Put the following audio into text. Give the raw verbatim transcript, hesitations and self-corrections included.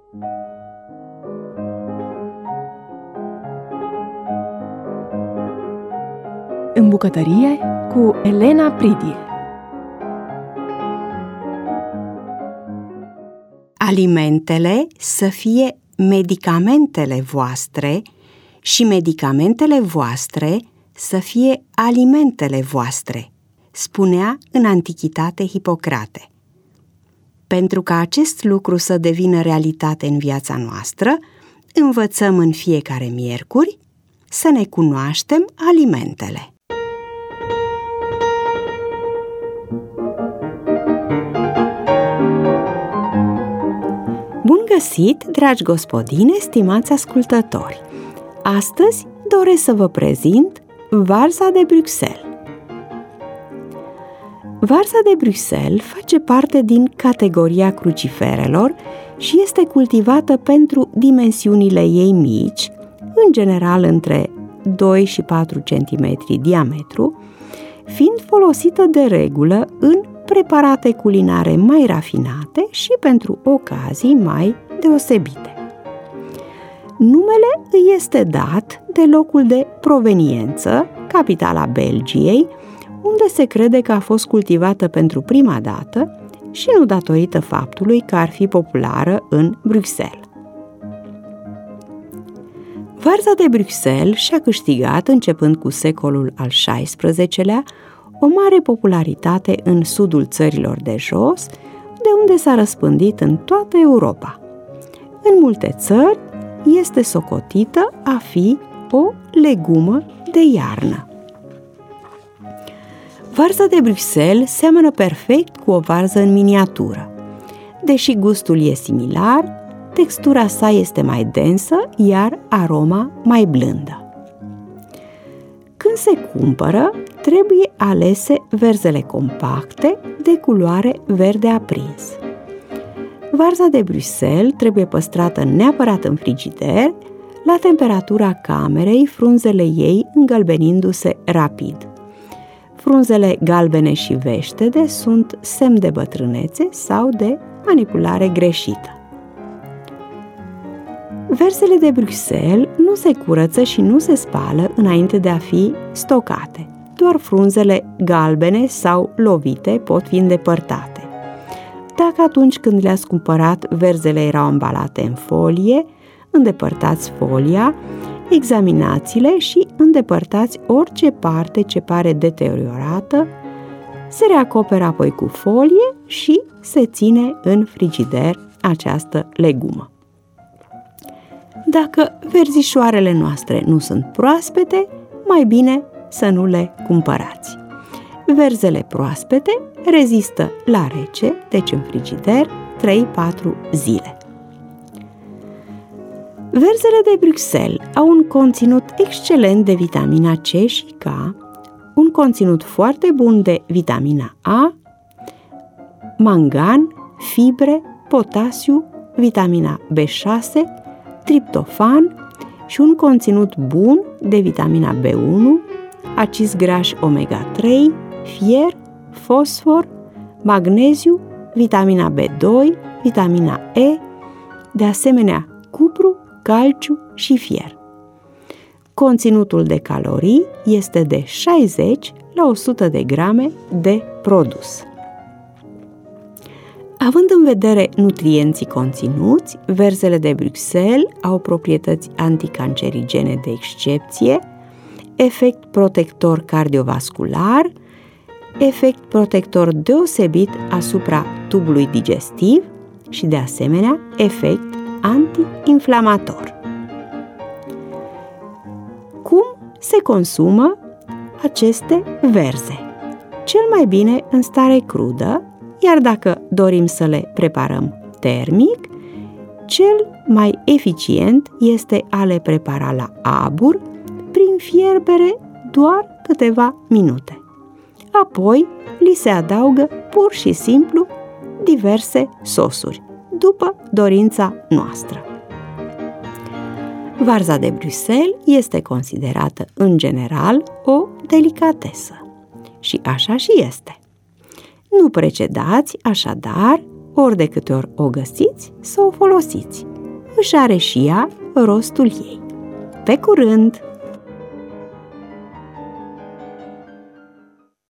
În bucătărie cu Elena Pridie. Alimentele să fie medicamentele voastre și medicamentele voastre să fie alimentele voastre, spunea în antichitate Hipocrate. Pentru ca acest lucru să devină realitate în viața noastră, învățăm în fiecare miercuri să ne cunoaștem alimentele. Bun găsit, dragi gospodine, stimați ascultători! Astăzi doresc să vă prezint varza de Bruxelles. Varza de Bruxelles face parte din categoria cruciferelor și este cultivată pentru dimensiunile ei mici, în general între doi și patru centimetri diametru, fiind folosită de regulă în preparate culinare mai rafinate și pentru ocazii mai deosebite. Numele îi este dat de locul de proveniență, capitala Belgiei, unde se crede că a fost cultivată pentru prima dată și nu datorită faptului că ar fi populară în Bruxelles. Varza de Bruxelles și-a câștigat, începând cu secolul al șaisprezecelea, o mare popularitate în sudul țărilor de jos, de unde s-a răspândit în toată Europa. În multe țări este socotită a fi o legumă de iarnă. Varza de Bruxelles seamănă perfect cu o varză în miniatură. Deși gustul e similar, textura sa este mai densă, iar aroma mai blândă. Când se cumpără, trebuie alese verzele compacte de culoare verde aprins. Varza de Bruxelles trebuie păstrată neapărat în frigider, la temperatura camerei, frunzele ei îngălbenindu-se rapid. Frunzele galbene și veștede sunt semn de bătrânețe sau de manipulare greșită. Verzele de Bruxelles nu se curăță și nu se spală înainte de a fi stocate. Doar frunzele galbene sau lovite pot fi îndepărtate. Dacă atunci când le-ați cumpărat verzele erau ambalate în folie, îndepărtați folia, examinați-le și îndepărtați orice parte ce pare deteriorată, se reacoperă apoi cu folie și se ține în frigider această legumă. Dacă verzișoarele noastre nu sunt proaspete, mai bine să nu le cumpărați. Verzele proaspete rezistă la rece, deci în frigider, trei patru zile. Verzele de Bruxelles au un conținut excelent de vitamina C și K, un conținut foarte bun de vitamina A, mangan, fibre, potasiu, vitamina B șase, triptofan și un conținut bun de vitamina B unu, acizi grași omega trei, fier, fosfor, magneziu, vitamina B doi, vitamina E, de asemenea cupru, calciu și fier. Conținutul de calorii este de șaizeci la o sută de grame de produs. Având în vedere nutrienții conținuți, verzele de Bruxelles au proprietăți anticancerigene de excepție, efect protector cardiovascular, efect protector deosebit asupra tubului digestiv și, de asemenea, efect anti-inflamator. Cum se consumă aceste verze? Cel mai bine în stare crudă, iar dacă dorim să le preparăm termic, cel mai eficient este a le prepara la abur prin fierbere doar câteva minute. Apoi li se adaugă pur și simplu diverse sosuri, după dorința noastră. Varza de Bruxelles este considerată în general o delicatesă și așa și este. Nu precedați, așadar, ori de câte ori o găsiți, să o folosiți. își are și ea rostul ei. Pe curând!